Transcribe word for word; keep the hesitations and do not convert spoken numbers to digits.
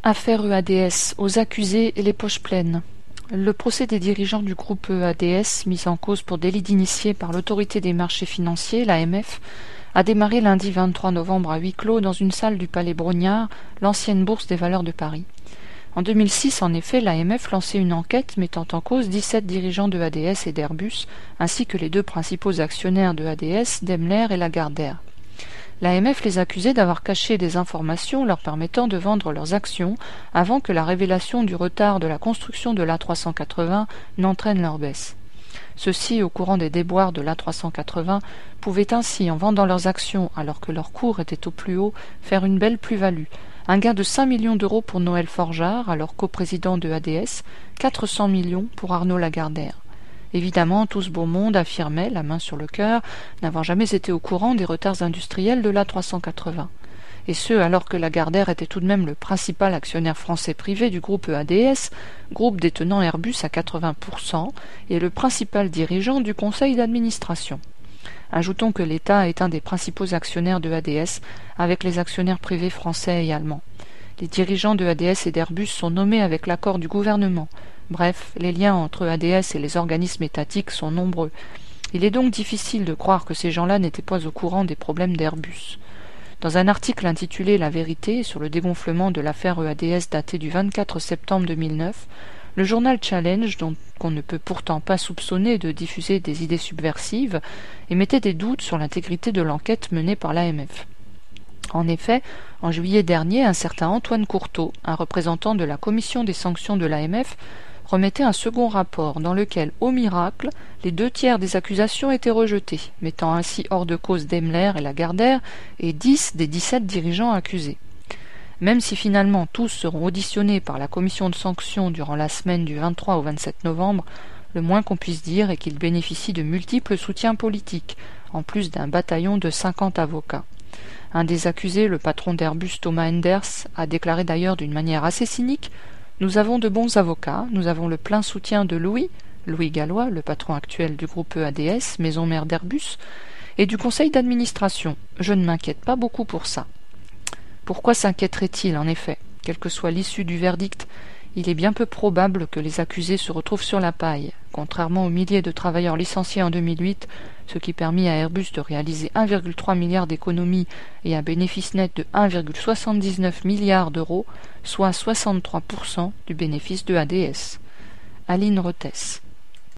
Affaire E A D S, aux accusés et les poches pleines. Le procès des dirigeants du groupe E A D S, mis en cause pour délit d'initié par l'autorité des marchés financiers, l'A M F, a démarré lundi vingt-trois novembre à huis clos dans une salle du Palais Brongniart, l'ancienne bourse des valeurs de Paris. En deux mille six, en effet, l'A M F lançait une enquête mettant en cause dix-sept dirigeants de A D S et d'Airbus, ainsi que les deux principaux actionnaires de A D S, Daimler et Lagardère. L'A M F les accusait d'avoir caché des informations leur permettant de vendre leurs actions avant que la révélation du retard de la construction de l'A trois cent quatre-vingts n'entraîne leur baisse. Ceux-ci, au courant des déboires de l'A trois cent quatre-vingts, pouvaient ainsi, en vendant leurs actions alors que leur cours était au plus haut, faire une belle plus-value. Un gain de cinq millions d'euros pour Noël Forgeard, alors coprésident de A D S, quatre cents millions pour Arnaud Lagardère. Évidemment, tout ce beau monde affirmait, la main sur le cœur, n'avoir jamais été au courant des retards industriels de l'A trois cent quatre-vingts. Et ce, alors que Lagardère était tout de même le principal actionnaire français privé du groupe E A D S, groupe détenant Airbus à quatre-vingts pour cent, et le principal dirigeant du conseil d'administration. Ajoutons que l'État est un des principaux actionnaires de A D S, avec les actionnaires privés français et allemands. Les dirigeants de A D S et d'Airbus sont nommés avec l'accord du gouvernement. Bref, les liens entre A D S et les organismes étatiques sont nombreux. Il est donc difficile de croire que ces gens-là n'étaient pas au courant des problèmes d'Airbus. Dans un article intitulé « La vérité » sur le dégonflement de l'affaire E A D S daté du vingt-quatre septembre deux mille neuf, le journal Challenge, dont on ne peut pourtant pas soupçonner de diffuser des idées subversives, émettait des doutes sur l'intégrité de l'enquête menée par l'A M F. En effet, en juillet dernier, un certain Antoine Courteau, un représentant de la commission des sanctions de l'A M F, remettait un second rapport dans lequel, au miracle, les deux tiers des accusations étaient rejetées, mettant ainsi hors de cause Daimler et Lagardère et dix des dix-sept dirigeants accusés. Même si finalement tous seront auditionnés par la commission de sanctions durant la semaine du vingt-trois au vingt-sept novembre, le moins qu'on puisse dire est qu'ils bénéficient de multiples soutiens politiques, en plus d'un bataillon de cinquante avocats. Un des accusés, le patron d'Airbus Thomas Enders, a déclaré d'ailleurs d'une manière assez cynique: « Nous avons de bons avocats, nous avons le plein soutien de Louis, Louis Gallois, le patron actuel du groupe E A D S, maison mère d'Airbus, et du conseil d'administration. Je ne m'inquiète pas beaucoup pour ça. » Pourquoi s'inquiéterait-il, en effet? Quelle que soit l'issue du verdict, il est bien peu probable que les accusés se retrouvent sur la paille, contrairement aux milliers de travailleurs licenciés en deux mille huit, ce qui permit à Airbus de réaliser un virgule trois milliard d'économies et un bénéfice net de un virgule soixante-dix-neuf milliard d'euros, soit soixante-trois pour cent du bénéfice de A D S. Aline Rethès.